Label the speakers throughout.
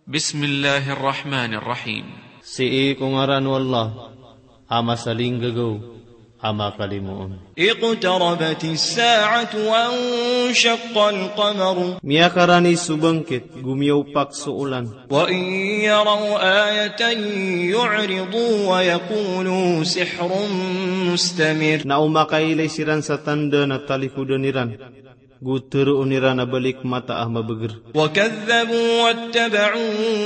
Speaker 1: Bismillahirrahmanirrahim.
Speaker 2: Si kung ngaran wallah, ama saling gagaw, ama kalimuon.
Speaker 3: Iqtarabatis sa'atu wa anshaqqal qamaru.
Speaker 2: Miyakarani subangkit, gumiyaw sa ulan.
Speaker 3: Wa in yaraw ayatan yu'ridu wa yaqulu sihrun mustamir.
Speaker 2: Na umakailay siran sa tanda na talikudan niran. Guturo niran na balik mata mabager.
Speaker 3: Wa kadzabu wattaba'u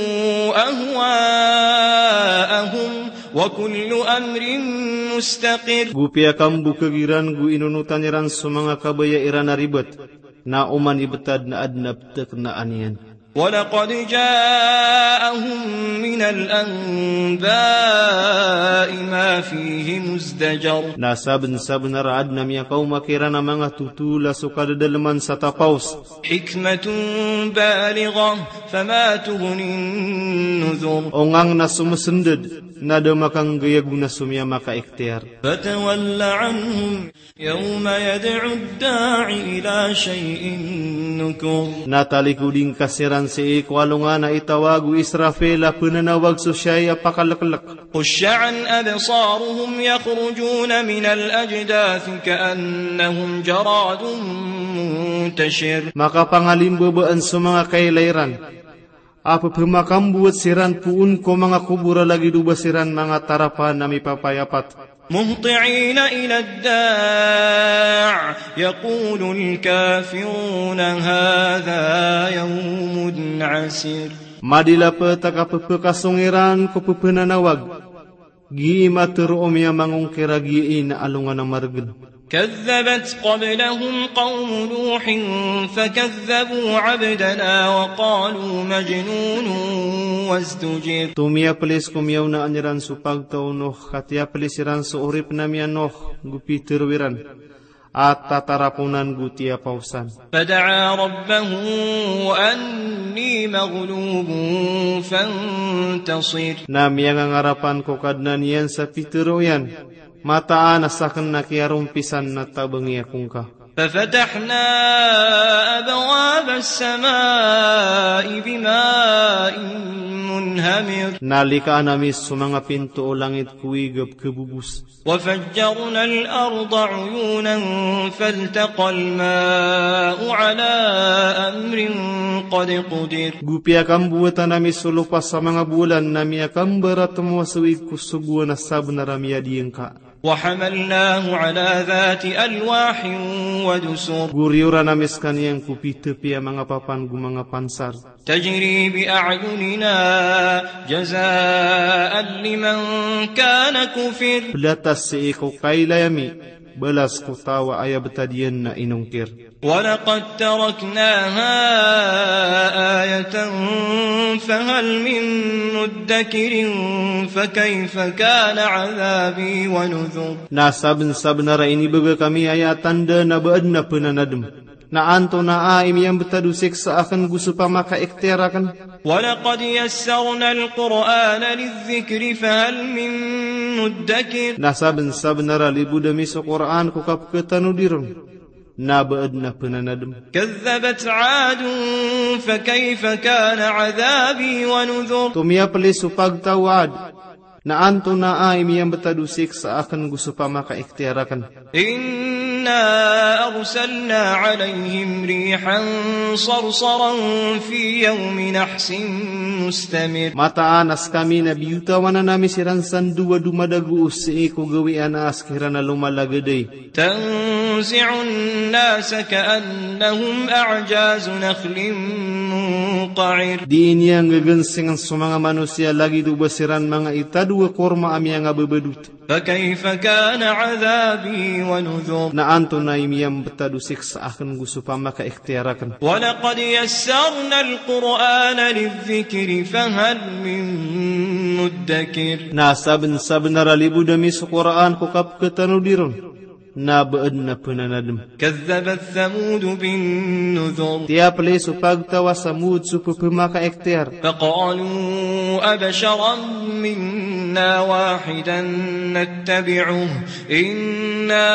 Speaker 3: ahwa'ahum wa kullu amrin mustaqir.
Speaker 2: Gupia kambu kagiran gu inunutan niran sa mga kabaya iran na ribet. Na uman ibetad na adnab tek na aniyan.
Speaker 3: وَلَقَدْ جَاءَهُمْ مِنَ الْأَنْبَاءِ مَا فِيهِ مُزْدَجَرٌ.
Speaker 2: Nasaben-saben na raad na miya kau makira na mga tutula so kadadalaman sa tapaws.
Speaker 3: حِكْمَةٌ بَالِغَةٌ فَمَا تُغْنِي النُّذُرُ.
Speaker 2: Ongang na sumusundod na damakang gayaguna sumya maka-ekter.
Speaker 3: فَتَوَلَّ عَنْهُمْ يَوْمَ يَدْعُ الدَّاعِ إِلَى شَيْءٍ نُكُرٍ.
Speaker 2: Natalikuding kasiran si ikwalunga na itawagu Israfela punanawag so siya'y apakalaklak.
Speaker 3: خُشَّعًا أَبْصَارُهُمْ يَخْرُجُونَ مِنَ الْأَجْدَاثِ كَأَنَّهُمْ جَرَادٌ مُنْتَشِرٌ.
Speaker 2: Makapangalimbubuan sa mga kailairan. Apa pemakambuat siran puun ko mga kubura lagi duba siran mga tarapan na mipapayapat.
Speaker 3: مهطعين إلى الداع يقول الكافرون هذا يوم عسير.
Speaker 2: Madila petaka pepekasungiran ko pepenanawag. Gimatur umya mangungkira giin na alungan ng margen.
Speaker 3: كذبت قبلهم قوم نوح فكذبوا عبدنا وقالوا مجنون وازدجر.
Speaker 2: Tumia pelis kumiyaw na aniran supagtaw noh katia pelisiran seurip namya noh gupitir wiran at tatarapunan gutia pausan.
Speaker 3: فدعا ربه أني مغلوب فانتصر.
Speaker 2: Namya ngangarapan ko kadnan yan sa pitiro yan. Mataan asakan na kiyarumpisan na tabangi akong ka.
Speaker 3: ففتحنا أبواب السماء بماء منهمر.
Speaker 2: Nalikaan namis sa mga pinto o langit kuwigab kabubus.
Speaker 3: وفجرنا الأرض عيونا فالتقى الماء على أمر قد قدر.
Speaker 2: Gupia kambuatan namis sulupas sa mga bulan na miya kambarat mo suwig kusuguan na sab na ramya diyang ka.
Speaker 3: وحملناه على ذات ألواح ودسر.
Speaker 2: Guriura namis kaniyang kupitepi mga papan gumanga pansar.
Speaker 3: تجري بأعيننا جزاء لمن كان كفر.
Speaker 2: Pelatas si ikaw kailayami, balas ko tawa ay betadian na inungkir.
Speaker 3: ولقد تركناها آية فهل من مدكر فكيف كان عذابي ونذر.
Speaker 2: Nasaben-saben na ini baga kami ayat tanda na baad na penanadem. Na anto na aim yang betadusik sa akan gusto pa maka-ekterakan.
Speaker 3: ولقد يسرنا القرآن للذكر فهل من مدكر.
Speaker 2: Nasaben-saben na libu demi sa Quran ko kapketanudiron. Na baad na penanadem.
Speaker 3: كذبت عاد فكيف كان عذابي ونذر.
Speaker 2: Tumia pelis supagtawad. Na anto na aim yang betadusik sa akan gusto pa maka-ekterakan.
Speaker 3: إنا أرسلنا عليهم ريحا صرصرا في يوم نحس مستمر.
Speaker 2: Mataanas kami na biyutawan na namin siransan duwa dumadaguus sa iko gawian na askira na lumalagaday.
Speaker 3: تنزع الناس كأنهم أعجاز نخل منقعر.
Speaker 2: Diin yang gagansingan sa mga manusia lagi dubasiran mga itadwa korma amya nga babadut.
Speaker 3: فكيف كان عذابي ونذر.
Speaker 2: Na anto na imiyang betadusik sa akin gusto pa maka-ekterakan.
Speaker 3: ولقد يسرنا القرآن للذكر فهل من مدكر.
Speaker 2: Nasaben-saben na ralibu dami sa Quran ko kapketanudiron. Na baad na penanadem.
Speaker 3: كذبت ثمود بالنذر.
Speaker 2: Tiap le supagtawa sa mood supupumaka-ekter.
Speaker 3: فقالوا أبشرا منا واحدا نتبعه إنا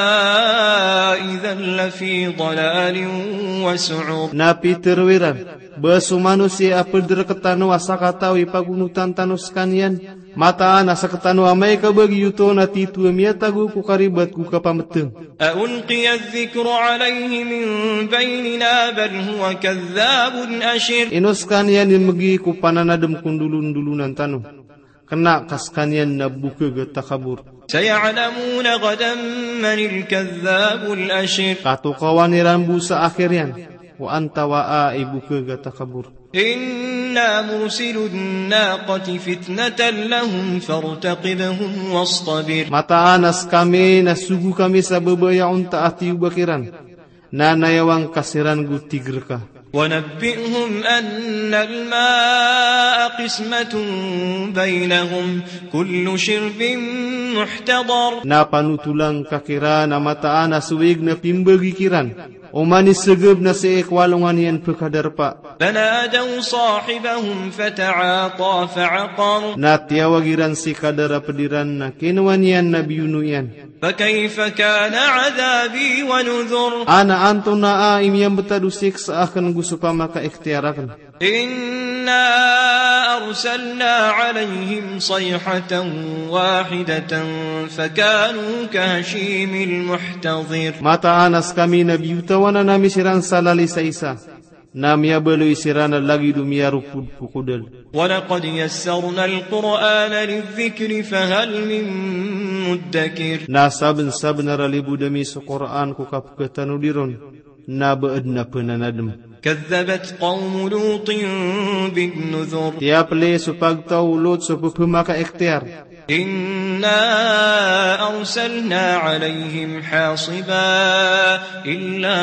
Speaker 3: إذا لفي ضلال وسعر.
Speaker 2: Na pitirwiran. Besu manusia apeder ketanu asa katawi pagunutan tanus kanian. Mataan asa ketanu amai kabagi yuto na titu miatagu ku karibat ku kapameteng.
Speaker 3: ألقي الذكر عليه من بيننا بل هو كذاب أشر.
Speaker 2: Inus kanian yang megi ku pananadem kundulun-dulunan tanu. Kena kas kanian na buka gata kabur.
Speaker 3: سيعلمون غدا من الكذاب الأشر.
Speaker 2: Katu kawaniran busa akhirian. Wa anta wa ibu ke gata kabur.
Speaker 3: إنا مرسل الناقة فتنة لهم فارتقبهم واصطبر.
Speaker 2: Mata anas kami nasugu kami sa bebaya unta ati ubakiran. Na nayawang kasiran gu tigrka.
Speaker 3: ونبئهم أن الماء قسمة بينهم كل شرب محتضر.
Speaker 2: Na panutulang kakira na mata anas suwig na pimbagi kiran. O manis segeb na seekwalungan yan pekadarpa.
Speaker 3: فنادوا صاحبهم فتعاطى فعقر.
Speaker 2: Na tiawagiran si kadara pediran na kinuan yan na biyunu yan.
Speaker 3: فكيف كان عذابي ونذر.
Speaker 2: Ana anto na aim yang betadusik sa akan gusto pa maka-ikhtiarakan.
Speaker 3: إنا أرسلنا عليهم صيحة واحدة فكانوا كهشيم المحتضر.
Speaker 2: Mata anas kami na biyutawana nami siran salali sa isa. Nami abaloy sirana lagi dumia rupud kukudal.
Speaker 3: ولقد يسرنا القرآن للذكر فهل من مدكر.
Speaker 2: Na saben-saben ralibu demi sa Quran ku kapkatanudiron. Na baad na pananadem.
Speaker 3: كذبت قوم لوط بالنذر.
Speaker 2: Tiap le supagtaw lot sa pupumaka-ikhtiar.
Speaker 3: إنا أرسلنا عليهم حاصبا إلا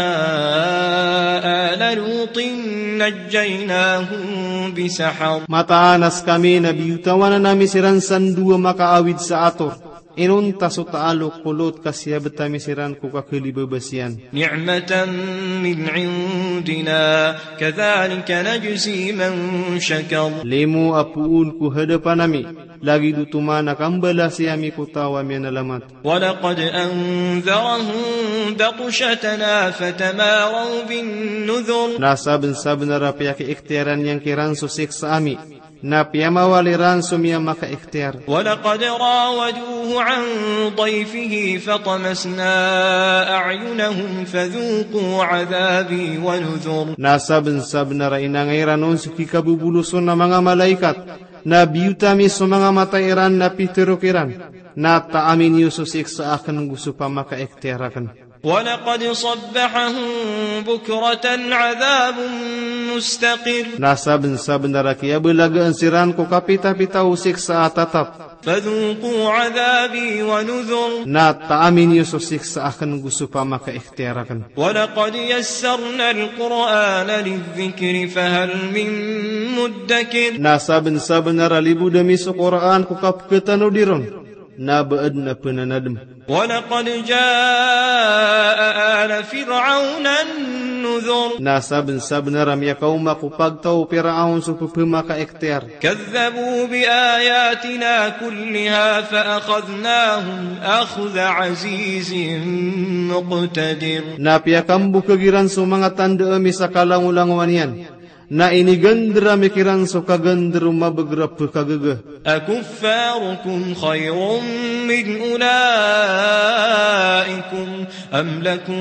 Speaker 3: آل لوط نجيناهم بسحر.
Speaker 2: Mata anas kami na biyutawana nami siran sandua makaawid sa ator. Inunta so taalo kulot kasya betami siran ku kakilibabasian.
Speaker 3: نعمة من عندنا كذلك نجزي من شكر.
Speaker 2: Lemu apuun ku hadapan nami. Lagi dutumana kambala siyami kutawa mianalamat.
Speaker 3: ولقد أنذرهم بطشتنا فتماروا بالنذر.
Speaker 2: Na saben-saben na rapiaki ikhtiaran yang kiran susik sa ami. Na piyamawaliran sumia maka-ikhtiar.
Speaker 3: ولقد راودوه عن ضيفه فطمسنا أعينهم فذوقوا عذابي ونذر.
Speaker 2: Na saben-saben na rainangairan nun suki kabubuluson na mga malaikat. Na biyutami sa mga matairan na pitirukiran. Na taamin yu susik sa akan gusto pa maka-ikhtiarakan.
Speaker 3: ولقد صبحهم بكرة عذاب مستقر.
Speaker 2: Na saben-saben na rakiya belagaan siran ko kapita-pita usik sa atatap.
Speaker 3: فذوقوا عذابي ونذر.
Speaker 2: Na taamin yu susik sa akan gusto pa maka-ikhtiarakan.
Speaker 3: ولقد يسرنا القرآن للذكر فهل من مدكر.
Speaker 2: Na saben-saben na ralibu demi sa Quran ko kapkatanudiron. Na baad na pananadem.
Speaker 3: ولقد جاء آل فرعون النذر.
Speaker 2: Na saben-saben na ramya kauma ko pagtaw Piraon sa pupumaka-ikhtiar.
Speaker 3: كذبوا بآياتنا كلها فأخذناهم أخذ عزيز مقتدر.
Speaker 2: Na piyakambu kagiran sa mga tanda ami sa kalangulanguan yan. Na inigandra mikiran sa kagandro mabagrap kagaga.
Speaker 3: أكفاركم خير من أولئكم أم لكم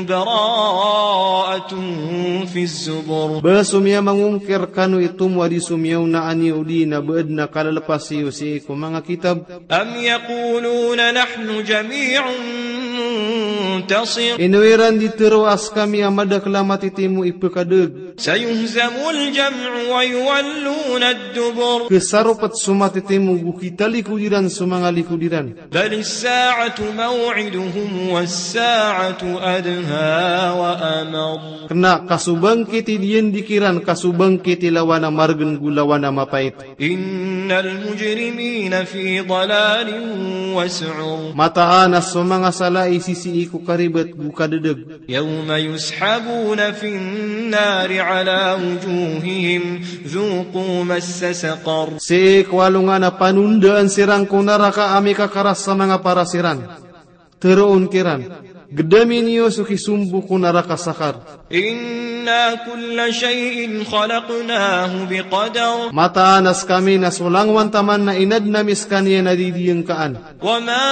Speaker 3: براءة في الزبر.
Speaker 2: Ba sumya mangungkir kanu itum wadi sumyaw na ani uli na baad na kalalapasiyo si ko mga kitab.
Speaker 3: أم يقولون نحن جميع منتصر.
Speaker 2: Inuwiran ditiruas kami amada kelamat itimu ipakadag.
Speaker 3: سيهزم الجمع ويولون الدبر.
Speaker 2: Kesarupat sumat itimu gukita likudiran sumanga likudiran.
Speaker 3: بل الساعة موعدهم والساعة أدهى وأمر.
Speaker 2: Kena kasubangkiti diyan dikiran kasubangkiti lawana margen gulawana mapait.
Speaker 3: إن المجرمين في ضلال وسعر.
Speaker 2: Mataan as sumanga salai sisi iku karibat gukadedeg.
Speaker 3: يوم يسحبون في النار على وجوههم ذوقوا مس سقر.
Speaker 2: Si kwalungan na panundaan sirang kunaraka ami kakaras sa mga parasiran. Teroon kiran. Gedamin niyo suki sumbu ko neraka sakar.
Speaker 3: Inna kulla shay'in khalaqnahu biqadar.
Speaker 2: Mataanas kami na sulangwan taman na inad na miskan yan nadidiyang kaan.
Speaker 3: Wa ma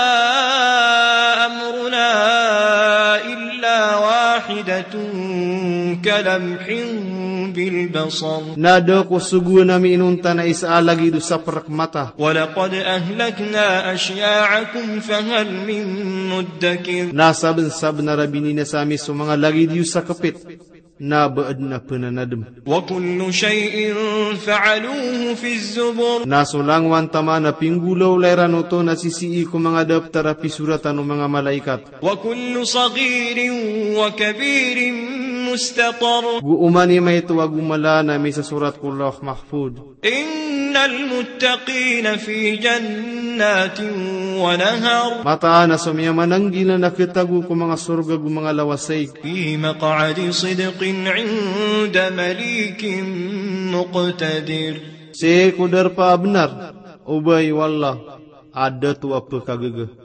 Speaker 3: amruna illa wahidatun kalamhin bil basar.
Speaker 2: Nado ko sugu nami inunta na isaalagi do sa prakmata.
Speaker 3: Wa laqad ahlakna ashya'akum fahal min muddakir.
Speaker 2: Nasab na rabini na sami so mga lagi diyo sa kapit. Na baad na pananadam.
Speaker 3: Wa kullu shay'in fa'aluhu fi az-zubur.
Speaker 2: Nasulangwan tama na pinggulaw layran ito na sisii ko mga daftar api suratan ng mga malaikat.
Speaker 3: Wa kullu saghirin wa kabirin mustatar.
Speaker 2: Guumani may tuwag umala na may sa surat ko Lauh Mahfud.
Speaker 3: Innal muttaqina fi jannatin wa nahar.
Speaker 2: Mataan na sumiyamananggi na nakitago ko mga surga ko mga lawasay.
Speaker 3: Fi maq'adi sidqin 'inda malikin muqtadir.
Speaker 2: Si kudar pa benar, ubay wallah, ada tu apa kagagah.